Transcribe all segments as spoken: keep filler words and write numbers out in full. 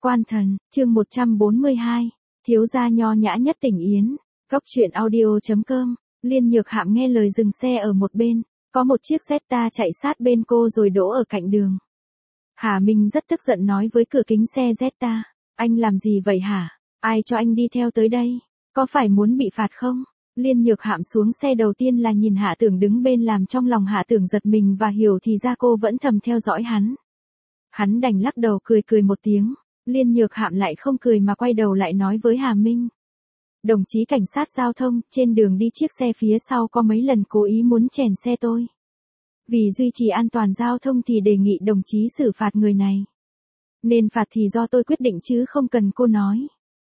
Quan thần, chương một trăm bốn mươi hai, thiếu gia nho nhã nhất tỉnh Yến, Cốc truyện audio chấm com, Liên Nhược Hạm nghe lời dừng xe ở một bên, có một chiếc Jetta chạy sát bên cô rồi đỗ ở cạnh đường. Hà Minh rất tức giận nói với cửa kính xe Jetta, anh làm gì vậy hả? Ai cho anh đi theo tới đây? Có phải muốn bị phạt không? Liên Nhược Hạm xuống xe đầu tiên là nhìn Hạ Tưởng đứng bên làm trong lòng Hạ Tưởng giật mình và hiểu thì ra cô vẫn thầm theo dõi hắn. Hắn đành lắc đầu cười cười một tiếng, Liên Nhược Hạm lại không cười mà quay đầu lại nói với Hà Minh. Đồng chí cảnh sát giao thông, trên đường đi chiếc xe phía sau có mấy lần cố ý muốn chèn xe tôi. Vì duy trì an toàn giao thông thì đề nghị đồng chí xử phạt người này. Nên phạt thì do tôi quyết định chứ không cần cô nói.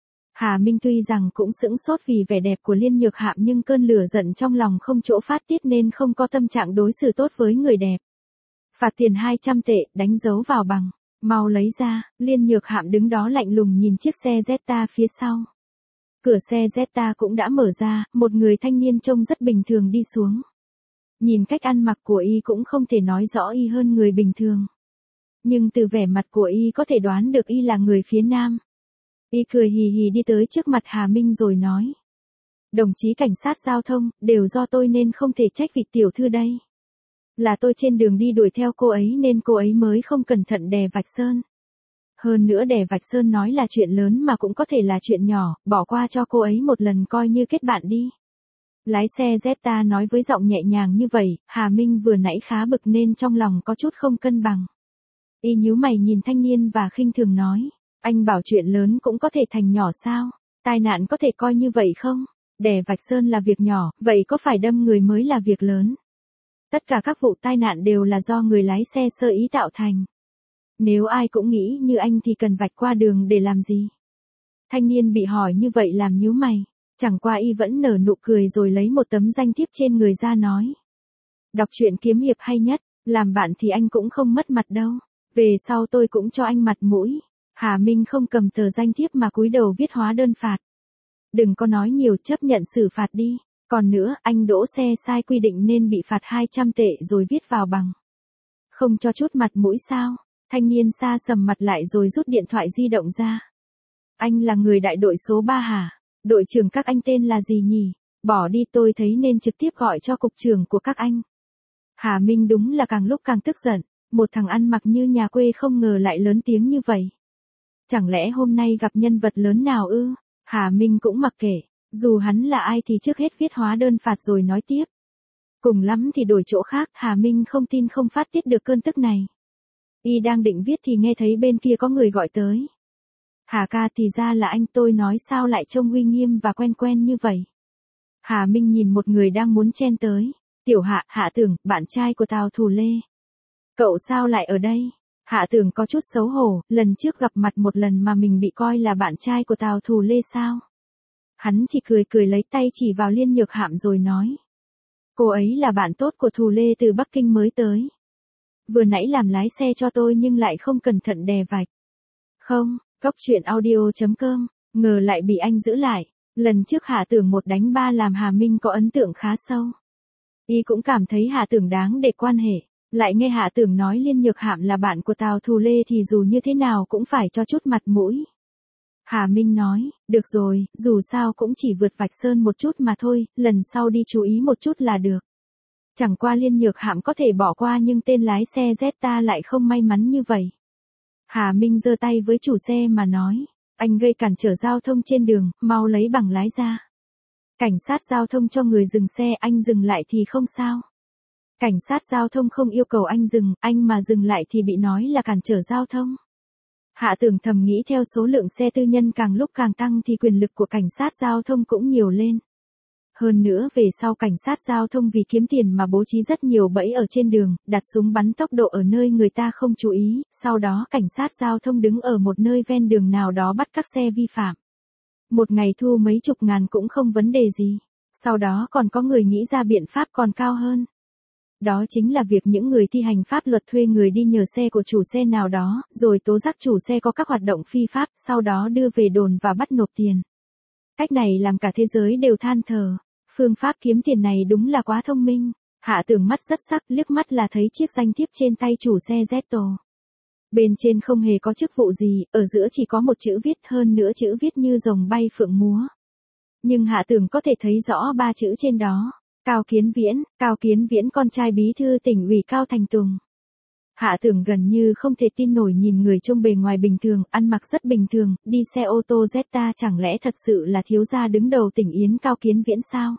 Hà Minh tuy rằng cũng sững sốt vì vẻ đẹp của Liên Nhược Hạm nhưng cơn lửa giận trong lòng không chỗ phát tiết nên không có tâm trạng đối xử tốt với người đẹp. Phạt tiền hai trăm tệ, đánh dấu vào bằng. Mau lấy ra, Liên Nhược Hạm đứng đó lạnh lùng nhìn chiếc xe Jetta phía sau. Cửa xe Jetta cũng đã mở ra, một người thanh niên trông rất bình thường đi xuống. Nhìn cách ăn mặc của y cũng không thể nói rõ y hơn người bình thường. Nhưng từ vẻ mặt của y có thể đoán được y là người phía Nam. Y cười hì hì đi tới trước mặt Hà Minh rồi nói. Đồng chí cảnh sát giao thông, đều do tôi nên không thể trách vị tiểu thư đây. Là tôi trên đường đi đuổi theo cô ấy nên cô ấy mới không cẩn thận đè vạch sơn. Hơn nữa đè vạch sơn nói là chuyện lớn mà cũng có thể là chuyện nhỏ, bỏ qua cho cô ấy một lần coi như kết bạn đi. Lái xe Jetta nói với giọng nhẹ nhàng như vậy, Hà Minh vừa nãy khá bực nên trong lòng có chút không cân bằng. Y nhíu mày nhìn thanh niên và khinh thường nói, anh bảo chuyện lớn cũng có thể thành nhỏ sao, tai nạn có thể coi như vậy không, đè vạch sơn là việc nhỏ, vậy có phải đâm người mới là việc lớn. Tất cả các vụ tai nạn đều là do người lái xe sơ ý tạo thành. Nếu ai cũng nghĩ như anh thì cần vạch qua đường để làm gì? Thanh niên bị hỏi như vậy làm nhíu mày, chẳng qua y vẫn nở nụ cười rồi lấy một tấm danh thiếp trên người ra nói. Đọc truyện kiếm hiệp hay nhất, làm bạn thì anh cũng không mất mặt đâu, về sau tôi cũng cho anh mặt mũi. Hà Minh không cầm tờ danh thiếp mà cúi đầu viết hóa đơn phạt. Đừng có nói nhiều, chấp nhận xử phạt đi. Còn nữa, anh đỗ xe sai quy định nên bị phạt hai trăm tệ rồi viết vào bằng. Không cho chút mặt mũi sao? Thanh niên xa sầm mặt lại rồi rút điện thoại di động ra. Anh là người đại đội số ba hả? Đội trưởng các anh tên là gì nhỉ? Bỏ đi, tôi thấy nên trực tiếp gọi cho cục trưởng của các anh. Hà Minh đúng là càng lúc càng tức giận. Một thằng ăn mặc như nhà quê không ngờ lại lớn tiếng như vậy. Chẳng lẽ hôm nay gặp nhân vật lớn nào ư? Hà Minh cũng mặc kệ. Dù hắn là ai thì trước hết viết hóa đơn phạt rồi nói tiếp. Cùng lắm thì đổi chỗ khác, Hà Minh không tin không phát tiết được cơn tức này. Y đang định viết thì nghe thấy bên kia có người gọi tới. Hà ca, thì ra là anh, tôi nói sao lại trông uy nghiêm và quen quen như vậy. Hà Minh nhìn một người đang muốn chen tới. Tiểu Hạ, Hạ Tưởng, bạn trai của Tào Thù Lê. Cậu sao lại ở đây? Hạ Tưởng có chút xấu hổ, lần trước gặp mặt một lần mà mình bị coi là bạn trai của Tào Thù Lê sao? Hắn chỉ cười cười lấy tay chỉ vào Liên Nhược Hạm rồi nói. Cô ấy là bạn tốt của Thù Lê từ Bắc Kinh mới tới. Vừa nãy làm lái xe cho tôi nhưng lại không cẩn thận đè vạch. Không, Cốc truyện audio chấm com, ngờ lại bị anh giữ lại. Lần trước Hạ Tưởng một đánh ba làm Hà Minh có ấn tượng khá sâu. Y cũng cảm thấy Hạ Tưởng đáng để quan hệ. Lại nghe Hạ Tưởng nói Liên Nhược Hạm là bạn của Tào Thù Lê thì dù như thế nào cũng phải cho chút mặt mũi. Hà Minh nói, được rồi, dù sao cũng chỉ vượt vạch sơn một chút mà thôi, lần sau đi chú ý một chút là được. Chẳng qua Liên Nhược Hạm có thể bỏ qua nhưng tên lái xe Jetta lại không may mắn như vậy. Hà Minh giơ tay với chủ xe mà nói, anh gây cản trở giao thông trên đường, mau lấy bằng lái ra. Cảnh sát giao thông cho người dừng xe, anh dừng lại thì không sao. Cảnh sát giao thông không yêu cầu anh dừng, anh mà dừng lại thì bị nói là cản trở giao thông. Hạ Tưởng thầm nghĩ theo số lượng xe tư nhân càng lúc càng tăng thì quyền lực của cảnh sát giao thông cũng nhiều lên. Hơn nữa về sau cảnh sát giao thông vì kiếm tiền mà bố trí rất nhiều bẫy ở trên đường, đặt súng bắn tốc độ ở nơi người ta không chú ý, sau đó cảnh sát giao thông đứng ở một nơi ven đường nào đó bắt các xe vi phạm. Một ngày thu mấy chục ngàn cũng không vấn đề gì. Sau đó còn có người nghĩ ra biện pháp còn cao hơn. Đó chính là việc những người thi hành pháp luật thuê người đi nhờ xe của chủ xe nào đó, rồi tố giác chủ xe có các hoạt động phi pháp, sau đó đưa về đồn và bắt nộp tiền. Cách này làm cả thế giới đều than thở. Phương pháp kiếm tiền này đúng là quá thông minh. Hạ Tưởng mắt rất sắc, liếc mắt là thấy chiếc danh thiếp trên tay chủ xe Zetto. Bên trên không hề có chức vụ gì, ở giữa chỉ có một chữ viết, hơn nữa chữ viết như rồng bay phượng múa. Nhưng Hạ Tưởng có thể thấy rõ ba chữ trên đó. Cao Kiến Viễn, Cao Kiến Viễn con trai bí thư tỉnh ủy Cao Thành Tùng. Hạ Tưởng gần như không thể tin nổi nhìn người trông bề ngoài bình thường, ăn mặc rất bình thường, đi xe ô tô Jetta, chẳng lẽ thật sự là thiếu gia đứng đầu tỉnh Yến Cao Kiến Viễn sao?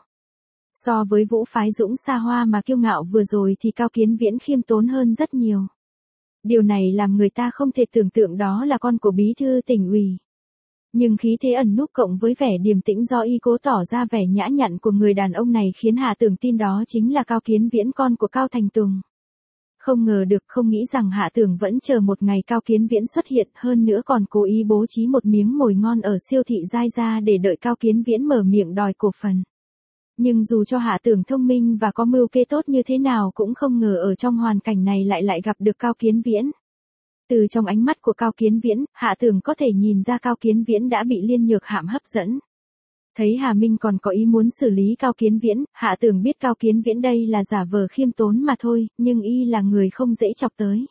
So với Vũ Phái Dũng xa hoa mà kiêu ngạo vừa rồi thì Cao Kiến Viễn khiêm tốn hơn rất nhiều. Điều này làm người ta không thể tưởng tượng đó là con của bí thư tỉnh ủy. Nhưng khí thế ẩn núp cộng với vẻ điềm tĩnh do y cố tỏ ra vẻ nhã nhặn của người đàn ông này khiến Hạ Tưởng tin đó chính là Cao Kiến Viễn, con của Cao Thành Tùng. Không ngờ được, không nghĩ rằng Hạ Tưởng vẫn chờ một ngày Cao Kiến Viễn xuất hiện, hơn nữa còn cố ý bố trí một miếng mồi ngon ở siêu thị Giai Gia để đợi Cao Kiến Viễn mở miệng đòi cổ phần. Nhưng dù cho Hạ Tưởng thông minh và có mưu kế tốt như thế nào cũng không ngờ ở trong hoàn cảnh này lại lại gặp được Cao Kiến Viễn. Từ trong ánh mắt của Cao Kiến Viễn, Hạ Tưởng có thể nhìn ra Cao Kiến Viễn đã bị Liên Nhược Hạm hấp dẫn. Thấy Hà Minh còn có ý muốn xử lý Cao Kiến Viễn, Hạ Tưởng biết Cao Kiến Viễn đây là giả vờ khiêm tốn mà thôi, nhưng y là người không dễ chọc tới.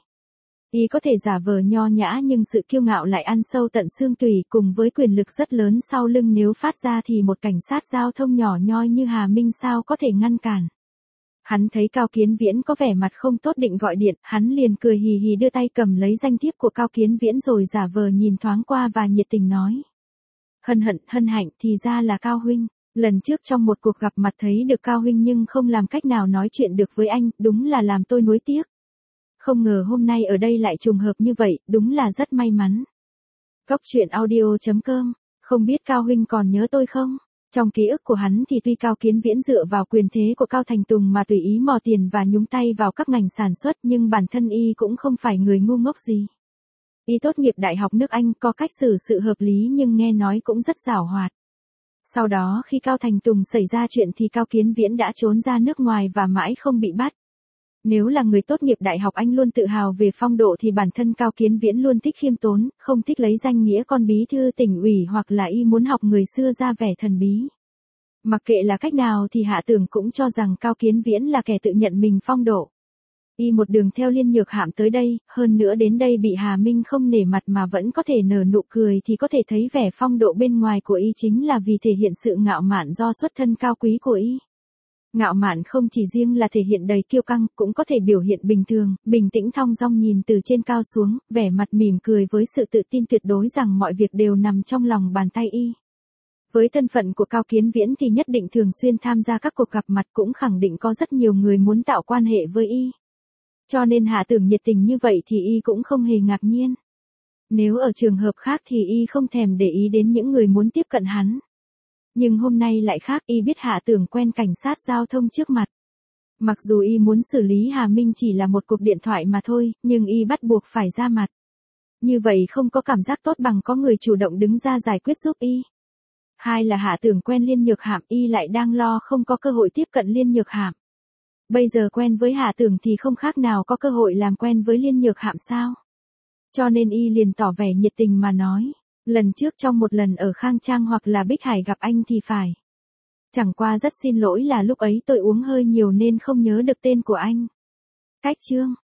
Y có thể giả vờ nho nhã nhưng sự kiêu ngạo lại ăn sâu tận xương tủy, cùng với quyền lực rất lớn sau lưng nếu phát ra thì một cảnh sát giao thông nhỏ nhoi như Hà Minh sao có thể ngăn cản. Hắn thấy Cao Kiến Viễn có vẻ mặt không tốt định gọi điện, hắn liền cười hì hì đưa tay cầm lấy danh thiếp của Cao Kiến Viễn rồi giả vờ nhìn thoáng qua và nhiệt tình nói. Hân hận, hân hạnh, thì ra là Cao huynh. Lần trước trong một cuộc gặp mặt thấy được Cao huynh nhưng không làm cách nào nói chuyện được với anh, đúng là làm tôi nuối tiếc. Không ngờ hôm nay ở đây lại trùng hợp như vậy, đúng là rất may mắn. Góc truyện audio chấm com, không biết Cao huynh còn nhớ tôi không? Trong ký ức của hắn thì tuy Cao Kiến Viễn dựa vào quyền thế của Cao Thành Tùng mà tùy ý mò tiền và nhúng tay vào các ngành sản xuất, nhưng bản thân y cũng không phải người ngu ngốc gì. Y tốt nghiệp Đại học nước Anh, có cách xử sự hợp lý nhưng nghe nói cũng rất giảo hoạt. Sau đó khi Cao Thành Tùng xảy ra chuyện thì Cao Kiến Viễn đã trốn ra nước ngoài và mãi không bị bắt. Nếu là người tốt nghiệp Đại học Anh luôn tự hào về phong độ thì bản thân Cao Kiến Viễn luôn thích khiêm tốn, không thích lấy danh nghĩa con bí thư tỉnh ủy hoặc là y muốn học người xưa ra vẻ thần bí. Mặc kệ là cách nào thì Hạ Tưởng cũng cho rằng Cao Kiến Viễn là kẻ tự nhận mình phong độ. Y một đường theo Liên Nhược Hạm tới đây, hơn nữa đến đây bị Hà Minh không nể mặt mà vẫn có thể nở nụ cười thì có thể thấy vẻ phong độ bên ngoài của y chính là vì thể hiện sự ngạo mạn do xuất thân cao quý của y. Ngạo mạn không chỉ riêng là thể hiện đầy kiêu căng, cũng có thể biểu hiện bình thường, bình tĩnh thong dong nhìn từ trên cao xuống, vẻ mặt mỉm cười với sự tự tin tuyệt đối rằng mọi việc đều nằm trong lòng bàn tay y. Với thân phận của Cao Kiến Viễn thì nhất định thường xuyên tham gia các cuộc gặp mặt, cũng khẳng định có rất nhiều người muốn tạo quan hệ với y. Cho nên Hạ Tưởng nhiệt tình như vậy thì y cũng không hề ngạc nhiên. Nếu ở trường hợp khác thì y không thèm để ý đến những người muốn tiếp cận hắn. Nhưng hôm nay lại khác, y biết Hạ Tưởng quen cảnh sát giao thông trước mặt. Mặc dù y muốn xử lý Hà Minh chỉ là một cuộc điện thoại mà thôi, nhưng y bắt buộc phải ra mặt. Như vậy không có cảm giác tốt bằng có người chủ động đứng ra giải quyết giúp y. Hai là Hạ Tưởng quen Liên Nhược Hạm, y lại đang lo không có cơ hội tiếp cận Liên Nhược Hạm. Bây giờ quen với Hạ Tưởng thì không khác nào có cơ hội làm quen với Liên Nhược Hạm sao? Cho nên y liền tỏ vẻ nhiệt tình mà nói. Lần trước trong một lần ở Khang Trang hoặc là Bích Hải gặp anh thì phải. Chẳng qua rất xin lỗi là lúc ấy tôi uống hơi nhiều nên không nhớ được tên của anh. Cách chương.